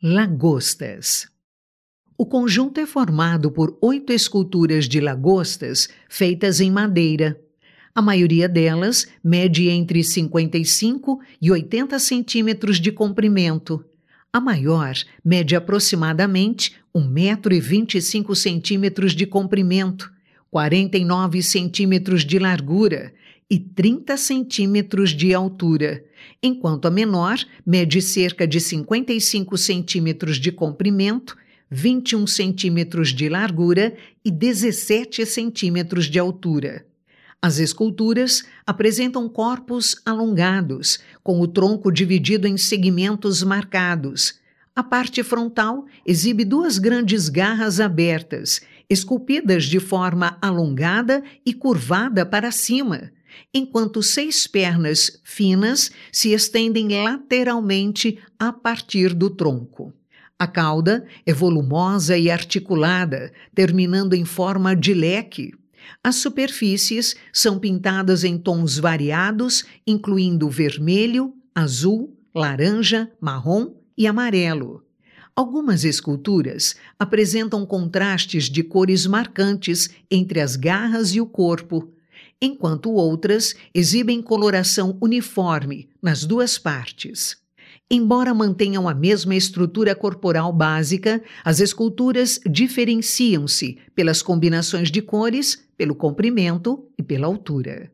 Lagostas. O conjunto é formado por 8 esculturas de lagostas feitas em madeira. A maioria delas mede entre 55 e 80 centímetros de comprimento. A maior mede aproximadamente 1,25 m de comprimento, 49 centímetros de largura e 30 centímetros de altura, enquanto a menor mede cerca de 55 centímetros de comprimento, 21 centímetros de largura e 17 centímetros de altura. As esculturas apresentam corpos alongados, com o tronco dividido em segmentos marcados. A parte frontal exibe 2 grandes garras abertas, esculpidas de forma alongada e curvada para cima, enquanto 6 pernas finas se estendem lateralmente a partir do tronco. A cauda é volumosa e articulada, terminando em forma de leque. As superfícies são pintadas em tons variados, incluindo vermelho, azul, laranja, marrom e amarelo. Algumas esculturas apresentam contrastes de cores marcantes entre as garras e o corpo, enquanto outras exibem coloração uniforme nas 2 partes. Embora mantenham a mesma estrutura corporal básica, as esculturas diferenciam-se pelas combinações de cores, pelo comprimento e pela altura.